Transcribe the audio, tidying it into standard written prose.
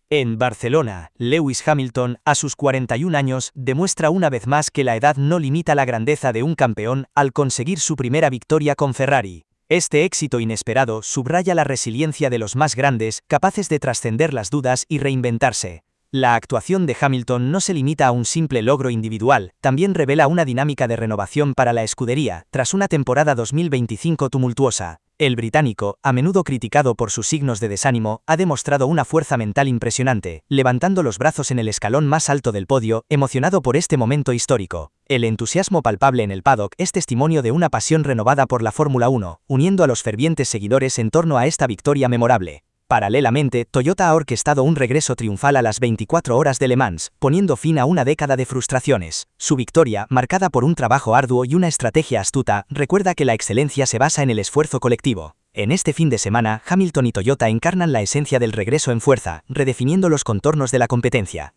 En Barcelona, Lewis Hamilton, a sus 41 años, demuestra una vez más que la edad no limita la grandeza de un campeón al conseguir su primera victoria con Ferrari. Este éxito inesperado subraya la resiliencia de los más grandes, capaces de trascender las dudas y reinventarse. La actuación de Hamilton no se limita a un simple logro individual, también revela una dinámica de renovación para la escudería, tras una temporada 2025 tumultuosa. El británico, a menudo criticado por sus signos de desánimo, ha demostrado una fuerza mental impresionante, levantando los brazos en el escalón más alto del podio, emocionado por este momento histórico. El entusiasmo palpable en el paddock es testimonio de una pasión renovada por la Fórmula 1, uniendo a los fervientes seguidores en torno a esta victoria memorable. Paralelamente, Toyota ha orquestado un regreso triunfal a las 24 horas de Le Mans, poniendo fin a una década de frustraciones. Su victoria, marcada por un trabajo arduo y una estrategia astuta, recuerda que la excelencia se basa en el esfuerzo colectivo. En este fin de semana, Hamilton y Toyota encarnan la esencia del regreso en fuerza, redefiniendo los contornos de la competencia.